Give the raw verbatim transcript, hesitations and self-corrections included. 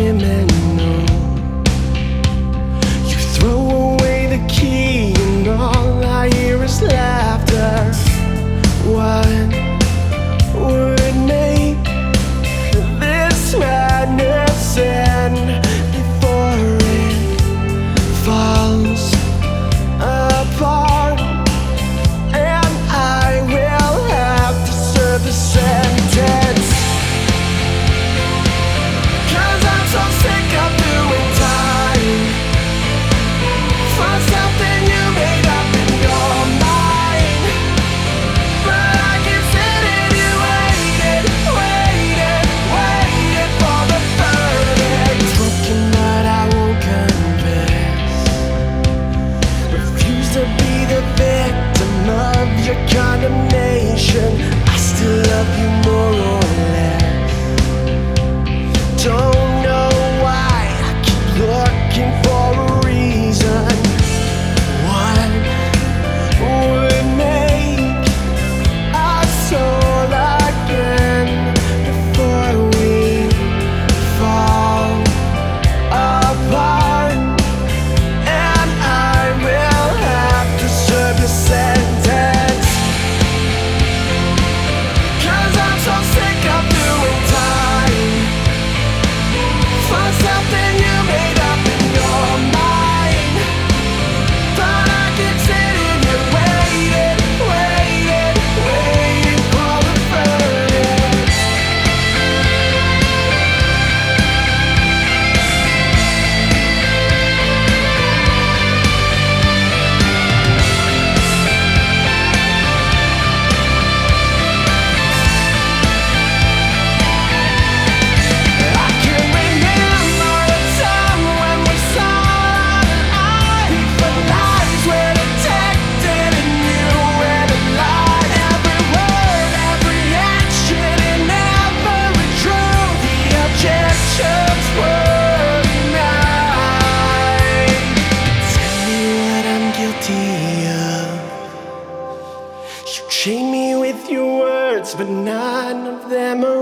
criminal. You throw away the key and all I hear is laughter. What would make this madness end before it falls apart? And I will have to serve the sentence, 'cause I'm so sick of doing time for something you made up in your mind. But I can sit and you waited, waited, waited for the verdict. Broken but I won't confess. Refuse to be the victim of your condemnation. I still love you more or less. Don't know why I keep looking for a reason. What would make us whole again before we fall apart? And I will have to serve the sentence, 'cause I'm so sick of doing time for something you made up in your mind. But I can sit in here waiting, waiting, waiting for the verdict. I can remember a time when we saw eye to eye. But lies were detected and you were the lie. Every word, every action, and every truth. The objections were denied. Tell me what I'm guilty of. You chain me with your words, but none of them are